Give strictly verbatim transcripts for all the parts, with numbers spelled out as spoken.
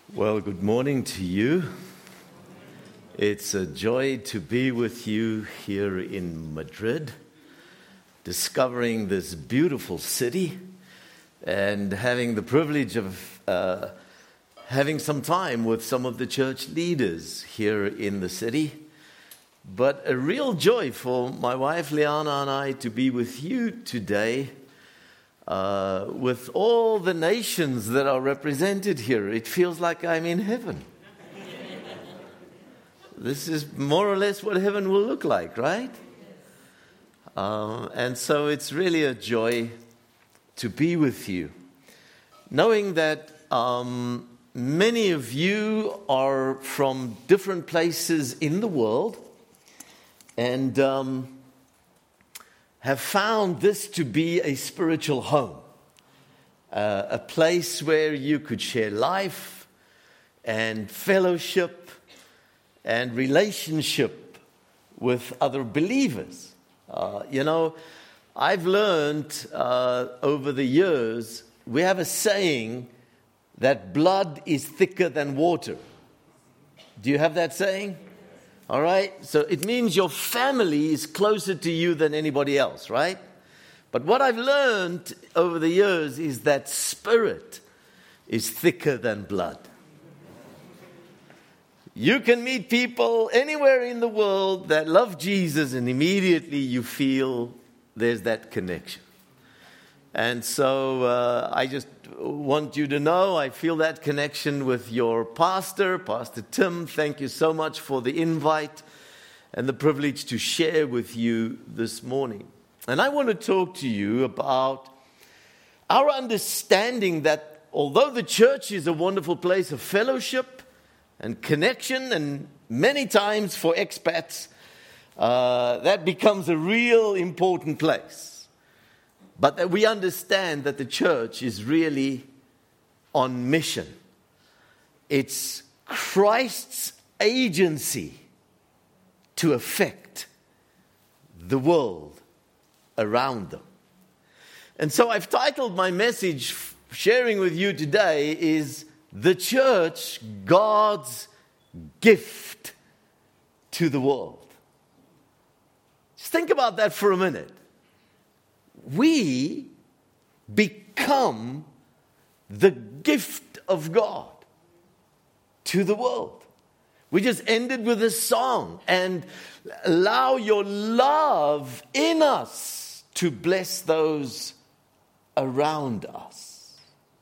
Well, good morning to you. It's a joy to be with you here in Madrid, discovering this beautiful city and having the privilege of uh, having some time with some of the church leaders here in the city. But a real joy for my wife Liana and I to be with you today. Uh, with all the nations that are represented here, it feels like I'm in heaven. This is more or less what heaven will look like, right? Um, and so it's really a joy to be with you, knowing that um, many of you are from different places in the world and um, have found this to be a spiritual home, uh, a place where you could share life and fellowship and relationship with other believers. Uh, you know, I've learned uh, over the years, we have a saying that blood is thicker than water. Do you have that saying? All right, so it means your family is closer to you than anybody else, right? But what I've learned over the years is that spirit is thicker than blood. You can meet people anywhere in the world that love Jesus, and immediately you feel there's that connection. And so uh, I just want you to know I feel that connection with your pastor, Pastor Tim. Thank you so much for the invite and the privilege to share with you this morning. And I want to talk to you about our understanding that although the church is a wonderful place of fellowship and connection, and many times for expats, uh, that becomes a real important place. But that we understand that the church is really on mission. It's Christ's agency to affect the world around them. And so I've titled my message, sharing with you today, is The Church, God's Gift to the World. Just think about that for a minute. We become the gift of God to the world. We just ended with a song, and allow your love in us to bless those around us.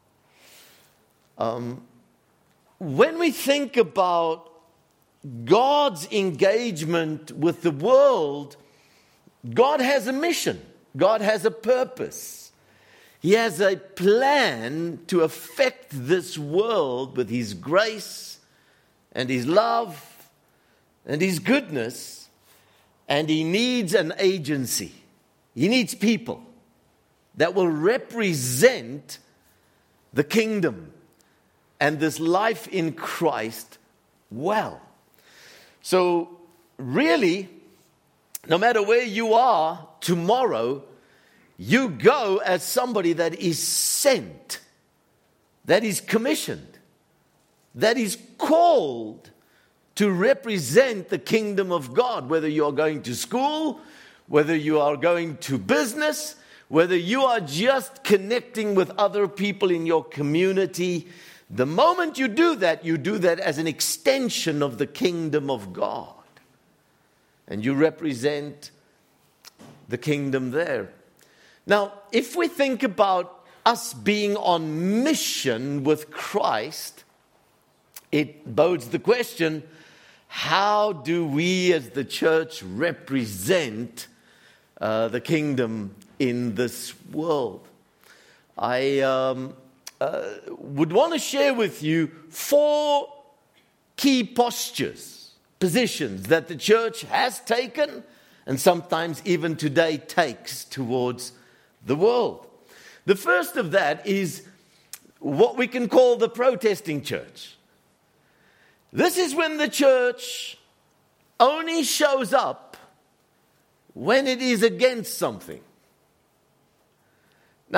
Um, when we think about God's engagement with the world, God has a mission. God has a purpose. He has a plan to affect this world with His grace and His love and His goodness. And He needs an agency. He needs people that will represent the kingdom and this life in Christ well. So really, no matter where you are tomorrow, you go as somebody that is sent, that is commissioned, that is called to represent the kingdom of God. Whether you are going to school, whether you are going to business, whether you are just connecting with other people in your community, the moment you do that, you do that as an extension of the kingdom of God. And you represent the kingdom there. Now, if we think about us being on mission with Christ, it bodes the question, how do we as the church represent uh, the kingdom in this world? I um, uh, would want to share with you four key postures, positions that the church has taken and sometimes even today takes towards the world. The first of that is what we can call the protesting church. This is when the church only shows up when it is against something. Now,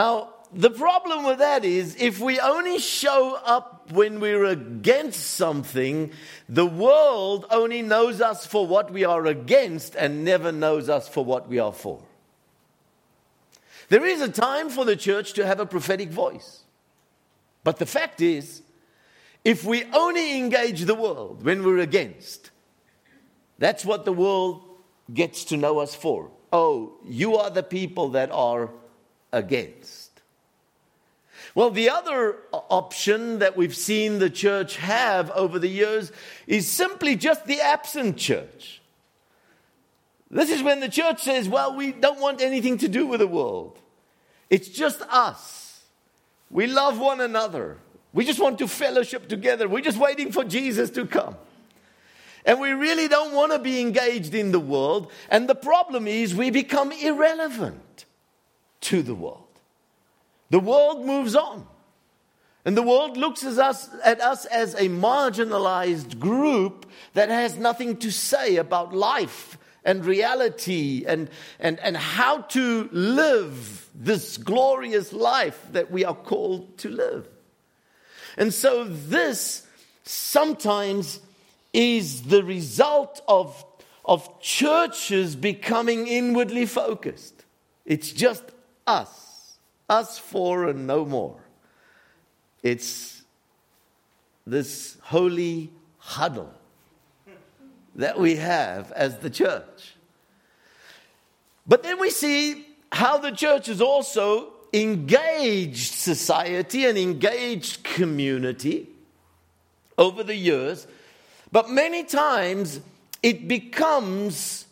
the problem with that is if we only show up when we're against something, the world only knows us for what we are against and never knows us for what we are for. There is a time for the church to have a prophetic voice. But the fact is, if we only engage the world when we're against, that's what the world gets to know us for. Oh, you are the people that are against. Well, the other option that we've seen the church have over the years is simply just the absent church. This is when the church says, well, we don't want anything to do with the world. It's just us. We love one another. We just want to fellowship together. We're just waiting for Jesus to come. And we really don't want to be engaged in the world. And the problem is we become irrelevant to the world. The world moves on. And the world looks at us, at us as a marginalized group that has nothing to say about life and reality and, and, and how to live this glorious life that we are called to live. And so this sometimes is the result of, of churches becoming inwardly focused. It's just us, us for and no more. It's this holy huddle that we have as the church. But then we see how the church is also engaged society and engaged community over the years. But many times it becomes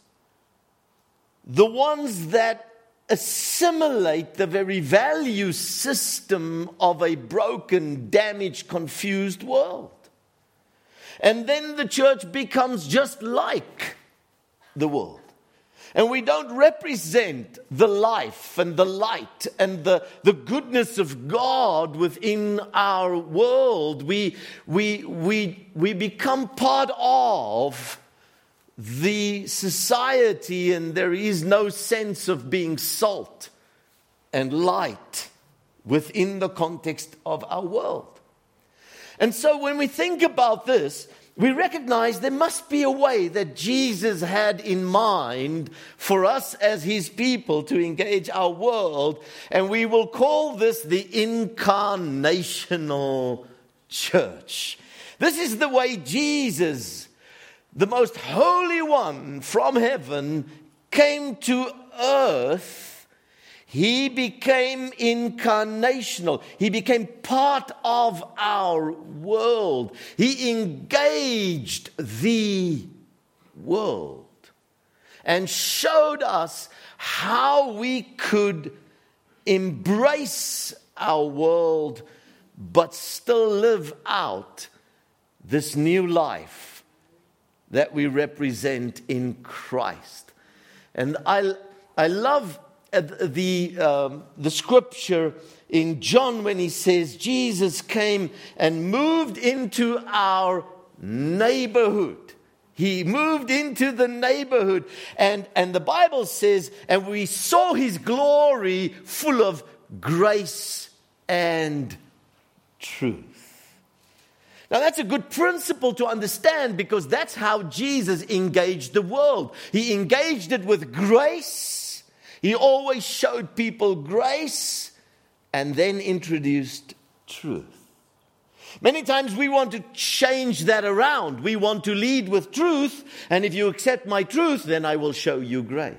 the ones that assimilate the very value system of a broken, damaged, confused world. And then the church becomes just like the world. And we don't represent the life and the light and the, the goodness of God within our world. We, we, we, we become part of the society, and there is no sense of being salt and light within the context of our world. And so when we think about this, we recognize there must be a way that Jesus had in mind for us as his people to engage our world. And we will call this the incarnational church. This is the way Jesus, the most holy one from heaven, came to earth. He became incarnational. He became part of our world. He engaged the world and showed us how we could embrace our world but still live out this new life that we represent in Christ. And I, I love The, um, the scripture in John when he says Jesus came and moved into our neighborhood. He moved into the neighborhood. And, and the Bible says, and we saw his glory full of grace and truth. Now that's a good principle to understand, because that's how Jesus engaged the world. He engaged it with grace. He always showed people grace and then introduced truth. Many times we want to change that around. We want to lead with truth, and if you accept my truth, then I will show you grace.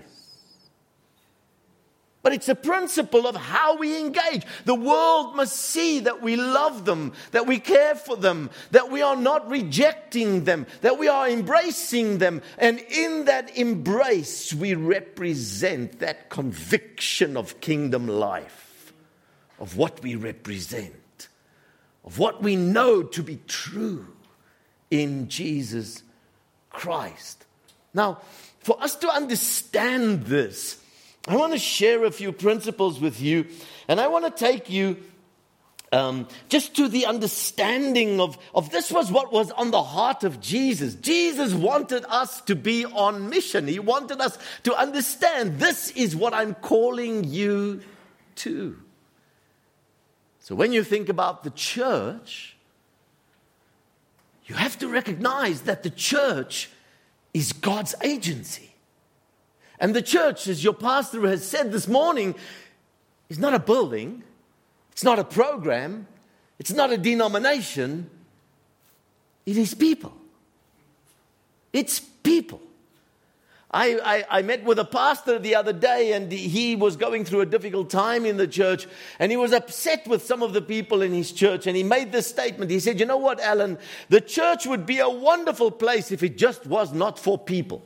But it's a principle of how we engage. The world must see that we love them, that we care for them, that we are not rejecting them, that we are embracing them. And in that embrace, we represent that conviction of kingdom life, of what we represent, of what we know to be true in Jesus Christ. Now, for us to understand this, I want to share a few principles with you, and I want to take you um, just to the understanding of, of this was what was on the heart of Jesus. Jesus wanted us to be on mission. He wanted us to understand this is what I'm calling you to. So when you think about the church, you have to recognize that the church is God's agency. And the church, as your pastor has said this morning, is not a building. It's not a program. It's not a denomination. It is people. It's people. I, I, I met with a pastor the other day, and he was going through a difficult time in the church, and he was upset with some of the people in his church, and he made this statement. He said, you know what, Alan, the church would be a wonderful place if it just was not for people.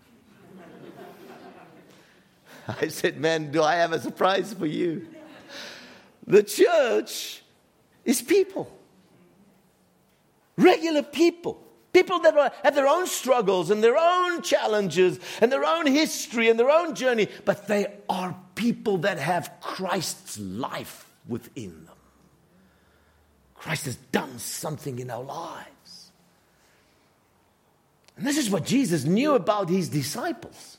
I said, man, do I have a surprise for you? The church is people. Regular people. People that are, have their own struggles and their own challenges and their own history and their own journey. But they are people that have Christ's life within them. Christ has done something in our lives. And this is what Jesus knew about his disciples.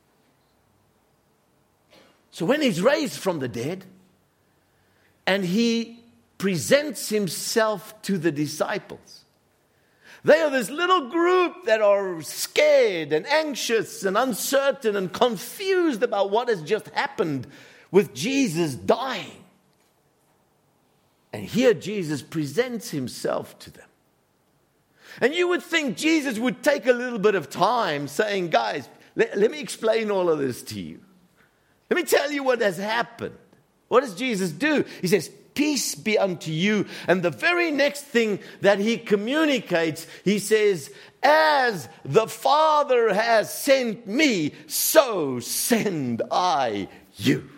So when he's raised from the dead and he presents himself to the disciples, they are this little group that are scared and anxious and uncertain and confused about what has just happened with Jesus dying. And here Jesus presents himself to them. And you would think Jesus would take a little bit of time saying, guys, let, let me explain all of this to you. Let me tell you what has happened. What does Jesus do? He says, peace be unto you. And the very next thing that he communicates, he says, as the Father has sent me, so send I you.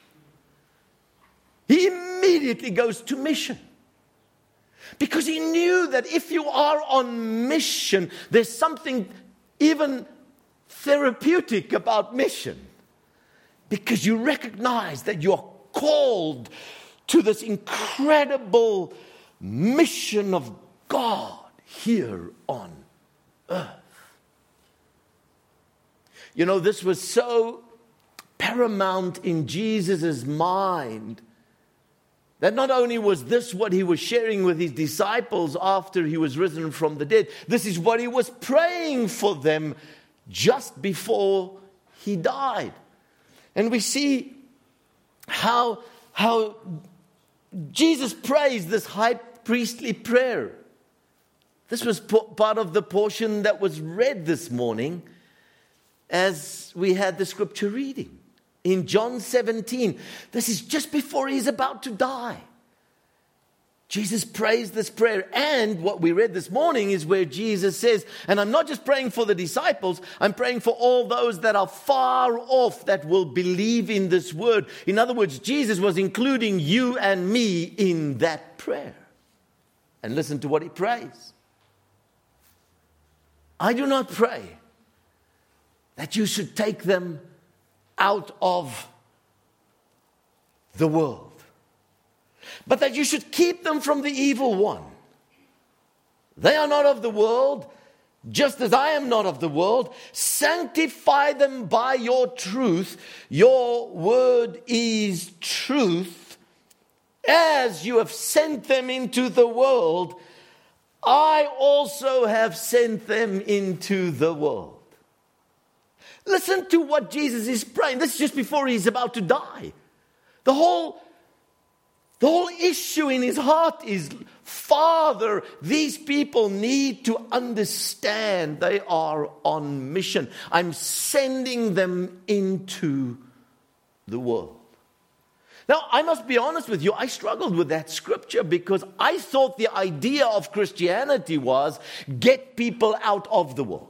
He immediately goes to mission. Because he knew that if you are on mission, there's something even therapeutic about mission. Because you recognize that you're called to this incredible mission of God here on earth. You know, this was so paramount in Jesus' mind that not only was this what he was sharing with his disciples after he was risen from the dead, this is what he was praying for them just before he died. And we see how, how Jesus prays this high priestly prayer. This was part of the portion that was read this morning as we had the scripture reading. In John seventeen, this is just before he's about to die. Jesus prays this prayer, and what we read this morning is where Jesus says, and I'm not just praying for the disciples, I'm praying for all those that are far off that will believe in this word. In other words, Jesus was including you and me in that prayer. And listen to what he prays. I do not pray that you should take them out of the world, but that you should keep them from the evil one. They are not of the world, just as I am not of the world. Sanctify them by your truth. Your word is truth. As you have sent them into the world, I also have sent them into the world. Listen to what Jesus is praying. This is just before he's about to die. The whole, the whole issue in his heart is, Father, these people need to understand they are on mission. I'm sending them into the world. Now, I must be honest with you, I struggled with that scripture because I thought the idea of Christianity was get people out of the world.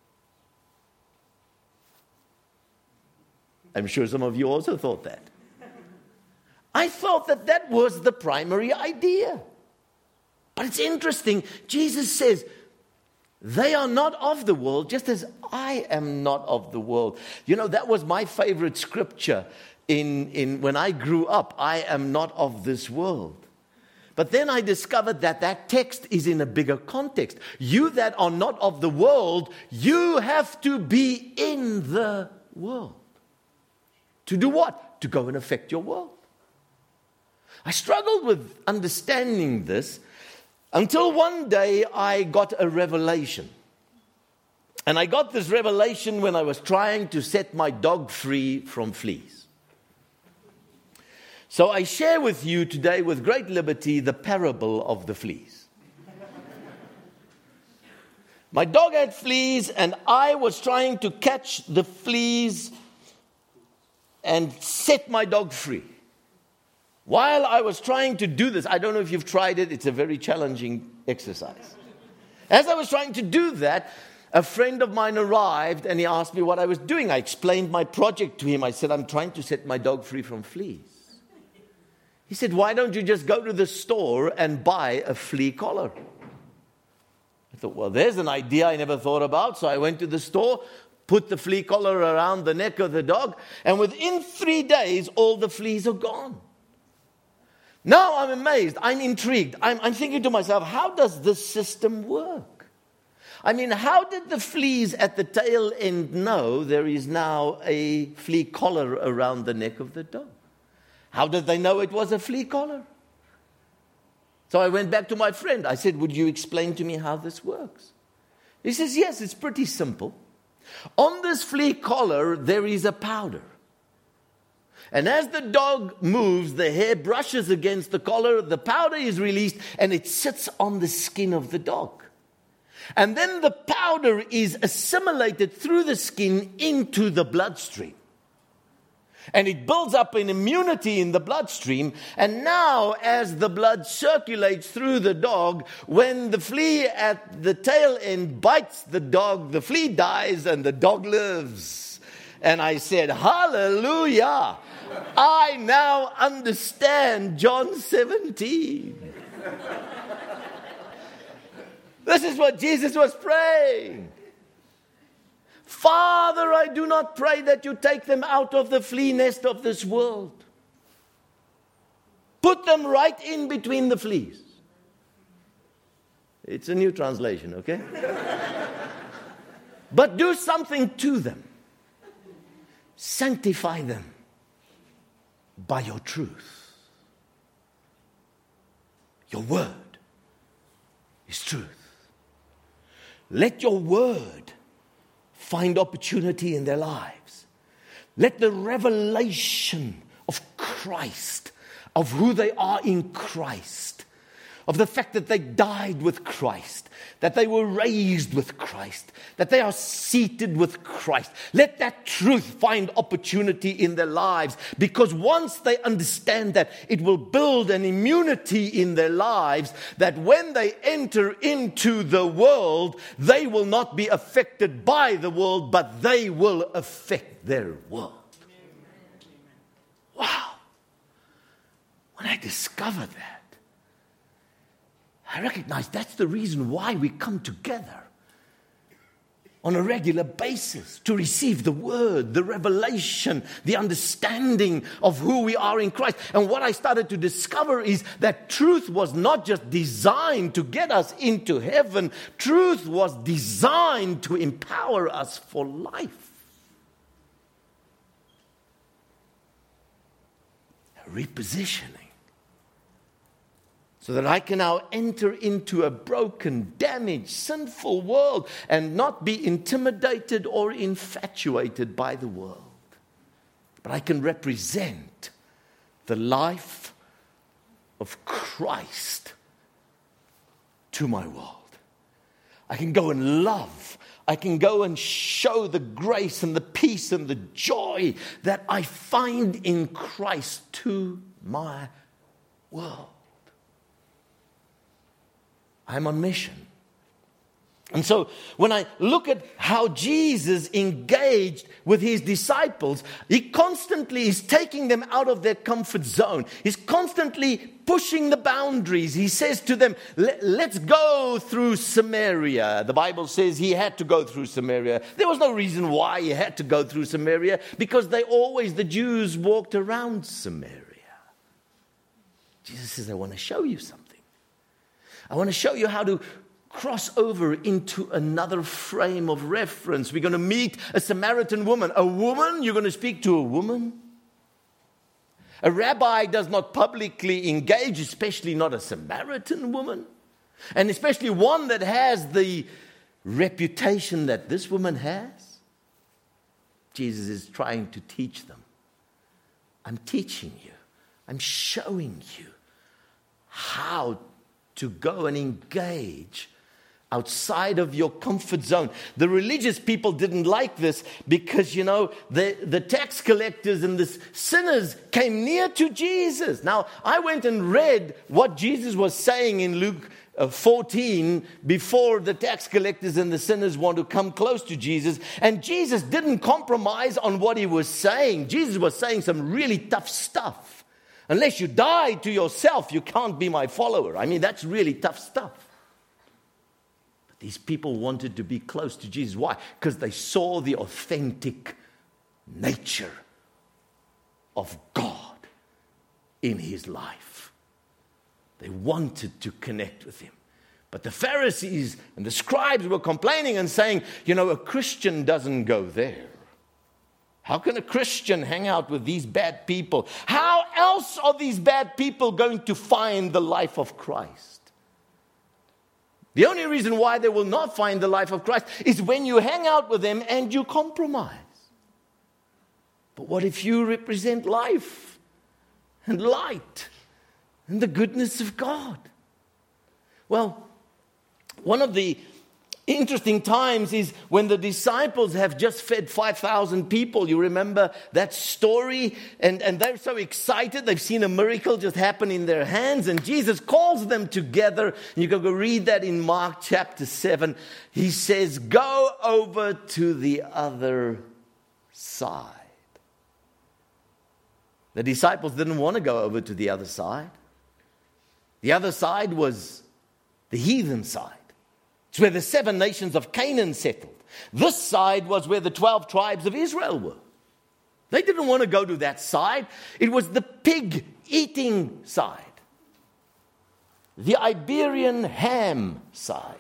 I'm sure some of you also thought that. I thought that that was the primary idea. But it's interesting. Jesus says, they are not of the world, just as I am not of the world. You know, that was my favorite scripture in, in when I grew up. I am not of this world. But then I discovered that that text is in a bigger context. You that are not of the world, you have to be in the world. To do what? To go and affect your world. I struggled with understanding this until one day I got a revelation. And I got this revelation when I was trying to set my dog free from fleas. So I share with you today with great liberty the parable of the fleas. My dog had fleas and I was trying to catch the fleas and set my dog free. While I was trying to do this, I don't know if you've tried it, it's a very challenging exercise. As I was trying to do that, a friend of mine arrived and he asked me what I was doing. I explained my project to him. I said, I'm trying to set my dog free from fleas. He said, why don't you just go to the store and buy a flea collar? I thought, well, there's an idea I never thought about. So I went to the store, put the flea collar around the neck of the dog, and within three days, all the fleas are gone. Now I'm amazed. I'm intrigued. I'm, I'm thinking to myself, how does this system work? I mean, how did the fleas at the tail end know there is now a flea collar around the neck of the dog? How did they know it was a flea collar? So I went back to my friend. I said, would you explain to me how this works? He says, yes, it's pretty simple. On this flea collar, there is a powder. And as the dog moves, the hair brushes against the collar, the powder is released, and it sits on the skin of the dog. And then the powder is assimilated through the skin into the bloodstream. And it builds up an immunity in the bloodstream. And now, as the blood circulates through the dog, when the flea at the tail end bites the dog, the flea dies and the dog lives. And I said, hallelujah! I now understand John seventeen. This is what Jesus was praying. Father, I do not pray that you take them out of the flea nest of this world. Put them right in between the fleas. It's a new translation, okay? But do something to them. Sanctify them by your truth. Your word is truth. Let your word find opportunity in their lives. Let the revelation of Christ, of who they are in Christ, of the fact that they died with Christ, that they were raised with Christ, that they are seated with Christ. Let that truth find opportunity in their lives, because once they understand that, it will build an immunity in their lives that when they enter into the world, they will not be affected by the world, but they will affect their world. Wow. When I discovered that, I recognize that's the reason why we come together on a regular basis to receive the word, the revelation, the understanding of who we are in Christ. And what I started to discover is that truth was not just designed to get us into heaven. Truth was designed to empower us for life. A repositioning. So that I can now enter into a broken, damaged, sinful world and not be intimidated or infatuated by the world. But I can represent the life of Christ to my world. I can go and love. I can go and show the grace and the peace and the joy that I find in Christ to my world. I'm on mission. And so when I look at how Jesus engaged with his disciples, he constantly is taking them out of their comfort zone. He's constantly pushing the boundaries. He says to them, let's go through Samaria. The Bible says he had to go through Samaria. There was no reason why he had to go through Samaria, because they always, the Jews walked around Samaria. Jesus says, I want to show you something. I want to show you how to cross over into another frame of reference. We're going to meet a Samaritan woman. A woman? You're going to speak to a woman? A rabbi does not publicly engage, especially not a Samaritan woman, and especially one that has the reputation that this woman has. Jesus is trying to teach them. I'm teaching you. I'm showing you how to go and engage outside of your comfort zone. The religious people didn't like this because, you know, the, the tax collectors and the sinners came near to Jesus. Now, I went and read what Jesus was saying in Luke fourteen before the tax collectors and the sinners want to come close to Jesus. And Jesus didn't compromise on what he was saying. Jesus was saying some really tough stuff. Unless you die to yourself, you can't be my follower. I mean, that's really tough stuff. But these people wanted to be close to Jesus. Why? Because they saw the authentic nature of God in his life. They wanted to connect with him. But the Pharisees and the scribes were complaining and saying, you know, a Christian doesn't go there. How can a Christian hang out with these bad people? How else are these bad people going to find the life of Christ? The only reason why they will not find the life of Christ is when you hang out with them and you compromise. But what if you represent life and light and the goodness of God? Well, one of the interesting times is when the disciples have just fed five thousand people. You remember that story? And, and they're so excited. They've seen a miracle just happen in their hands. And Jesus calls them together. And you can go read that in Mark chapter seven. He says, go over to the other side. The disciples didn't want to go over to the other side. The other side was the heathen side. It's where the seven nations of Canaan settled. This side was where the twelve tribes of Israel were. They didn't want to go to that side. It was the pig-eating side. The Iberian ham side.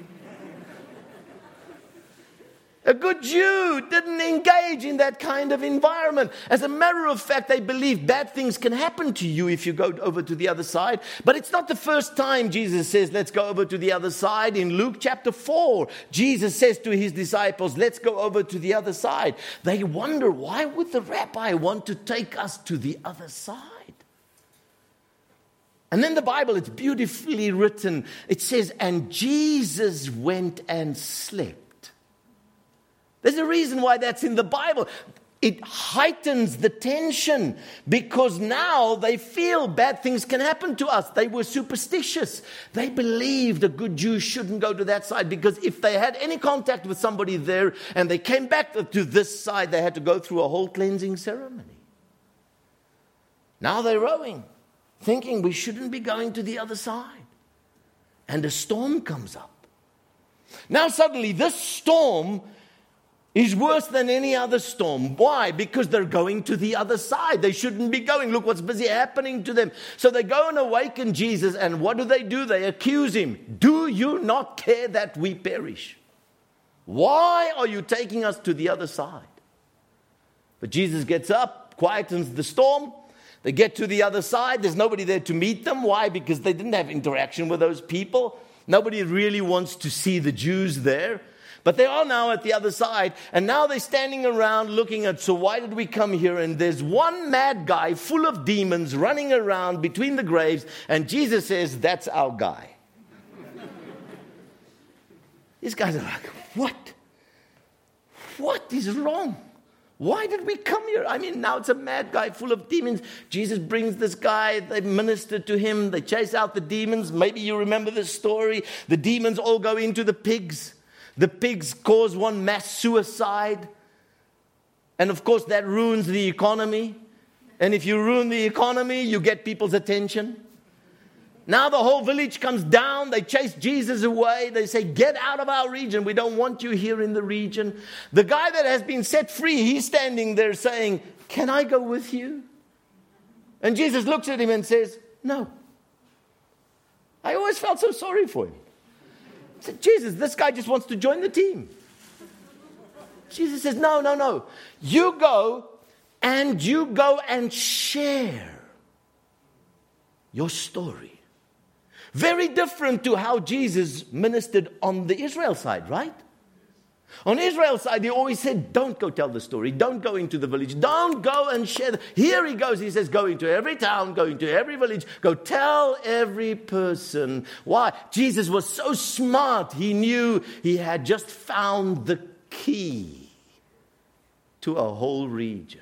A good Jew didn't engage in that kind of environment. As a matter of fact, they believe bad things can happen to you if you go over to the other side. But it's not the first time Jesus says, let's go over to the other side. In Luke chapter four, Jesus says to his disciples, let's go over to the other side. They wonder, why would the rabbi want to take us to the other side? And then the Bible, it's beautifully written. It says, and Jesus went and slept. There's a reason why that's in the Bible. It heightens the tension because now they feel bad things can happen to us. They were superstitious. They believed a good Jew shouldn't go to that side because if they had any contact with somebody there and they came back to this side, they had to go through a whole cleansing ceremony. Now they're rowing, thinking we shouldn't be going to the other side. And a storm comes up. Now suddenly this storm is worse than any other storm. Why? Because they're going to the other side. They shouldn't be going. Look what's busy happening to them. So they go and awaken Jesus, and what do they do? They accuse him. Do you not care that we perish? Why are you taking us to the other side? But Jesus gets up, quietens the storm. They get to the other side. There's nobody there to meet them. Why? Because they didn't have interaction with those people. Nobody really wants to see the Jews there. But they are now at the other side, and now they're standing around looking at, so why did we come here? And there's one mad guy full of demons running around between the graves, and Jesus says, that's our guy. These guys are like, what? What is wrong? Why did we come here? I mean, now it's a mad guy full of demons. Jesus brings this guy. They minister to him. They chase out the demons. Maybe you remember this story. The demons all go into the pigs. The pigs cause one mass suicide. And of course, that ruins the economy. And if you ruin the economy, you get people's attention. Now the whole village comes down. They chase Jesus away. They say, get out of our region. We don't want you here in the region. The guy that has been set free, he's standing there saying, can I go with you? And Jesus looks at him and says, no. I always felt so sorry for him. I said, Jesus, this guy just wants to join the team. Jesus says, no, no, no. You go and you go and share your story. Very different to how Jesus ministered on the Israel side, right? On Israel's side, he always said, don't go tell the story. Don't go into the village. Don't go and share. The... Here he goes. He says, go into every town, go into every village. Go tell every person. Why? Jesus was so smart. He knew he had just found the key to a whole region.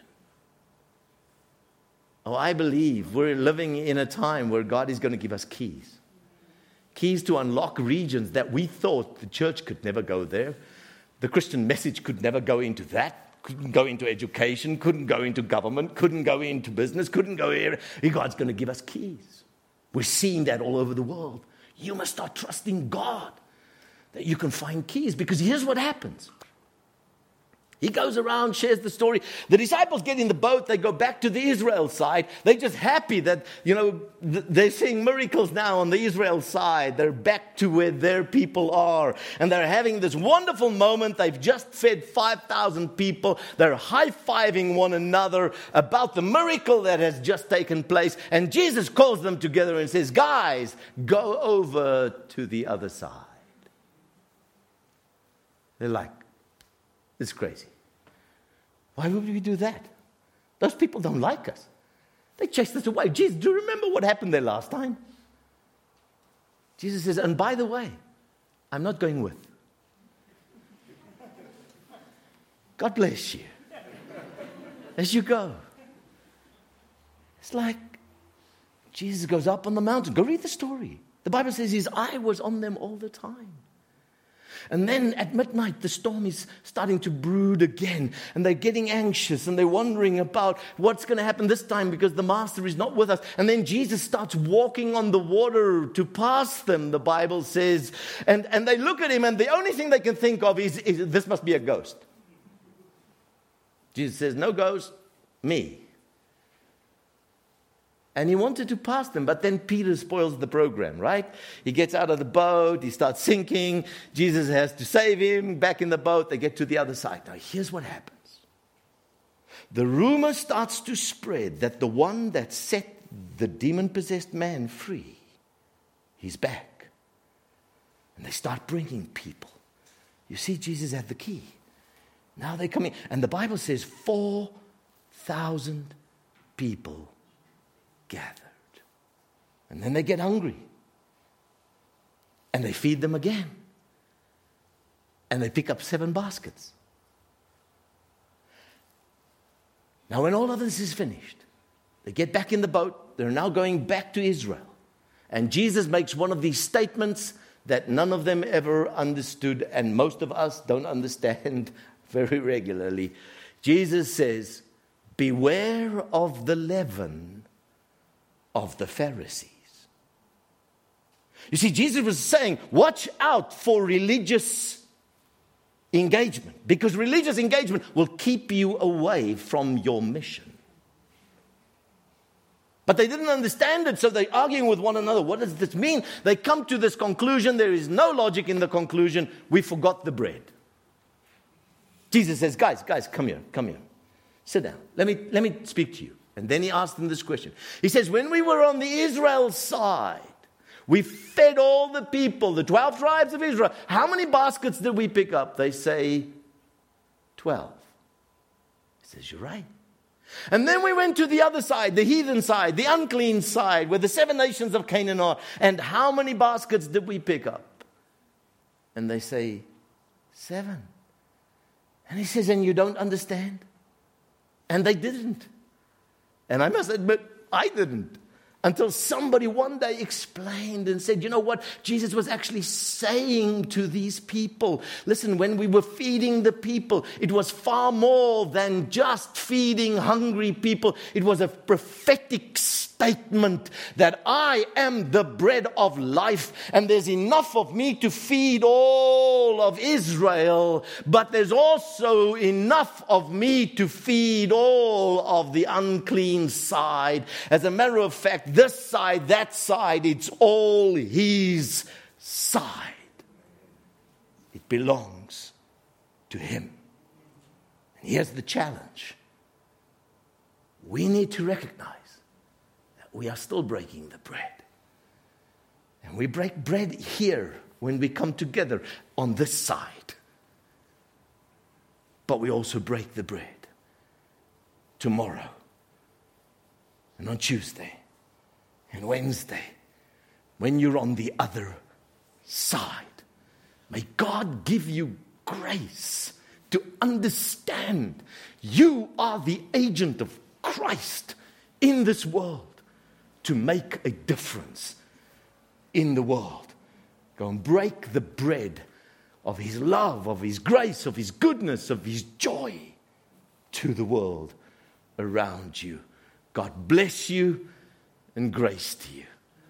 Oh, I believe we're living in a time where God is going to give us keys. Keys to unlock regions that we thought the church could never go there. The Christian message could never go into that, couldn't go into education, couldn't go into government, couldn't go into business, couldn't go here. God's going to give us keys. We're seeing that all over the world. You must start trusting God that you can find keys, because here's what happens. He goes around, shares the story. The disciples get in the boat. They go back to the Israel side. They're just happy that, you know, th- they're seeing miracles now on the Israel side. They're back to where their people are. And they're having this wonderful moment. They've just fed five thousand people. They're high-fiving one another about the miracle that has just taken place. And Jesus calls them together and says, guys, go over to the other side. They're like, it's crazy. Why would we do that? Those people don't like us. They chased us away. Jesus, do you remember what happened there last time? Jesus says, and by the way, I'm not going with. God bless you. As you go. It's like Jesus goes up on the mountain. Go read the story. The Bible says his eye was on them all the time. And then at midnight, the storm is starting to brood again. And they're getting anxious and they're wondering about what's going to happen this time because the master is not with us. And then Jesus starts walking on the water to pass them, the Bible says. And, and they look at him and the only thing they can think of is, is this must be a ghost. Jesus says, no ghost, me. And he wanted to pass them, but then Peter spoils the program, right? He gets out of the boat, he starts sinking. Jesus has to save him, back in the boat. They get to the other side. Now, here's what happens. The rumor starts to spread that the one that set the demon-possessed man free, he's back. And they start bringing people. You see, Jesus had the key. Now they're coming. And the Bible says four thousand people gathered. And then they get hungry. And they feed them again. And they pick up seven baskets. Now when all of this is finished, they get back in the boat. They're now going back to Israel. And Jesus makes one of these statements that none of them ever understood, and most of us don't understand very regularly. Jesus says, beware of the leaven of the Pharisees. You see, Jesus was saying, watch out for religious engagement, because religious engagement will keep you away from your mission. But they didn't understand it, so they're arguing with one another. What does this mean? They come to this conclusion. There is no logic in the conclusion. We forgot the bread. Jesus says, guys, guys, come here, come here. Sit down. Let me, let me speak to you. And then he asked them this question. He says, when we were on the Israel side, we fed all the people, the twelve tribes of Israel. How many baskets did we pick up? They say, twelve. He says, you're right. And then we went to the other side, the heathen side, the unclean side, where the seven nations of Canaan are. And how many baskets did we pick up? And they say, seven. And he says, and you don't understand? And they didn't. And I must admit, I didn't. Until somebody one day explained and said, you know what? Jesus was actually saying to these people, listen, when we were feeding the people, it was far more than just feeding hungry people. It was a prophetic statement that I am the bread of life, and there's enough of me to feed all of Israel, but there's also enough of me to feed all of the unclean side. As a matter of fact, this side, that side, it's all his side. It belongs to him. And here's the challenge. we need to recognize that we are still breaking the bread. And we break bread here when we come together on this side. But we also break the bread tomorrow and on Tuesday and Wednesday when you're on the other side. May God give you grace to understand you are the agent of Christ in this world to make a difference in the world. Go and break the bread of His love, of His grace, of His goodness, of His joy to the world around you. God bless you and grace to you.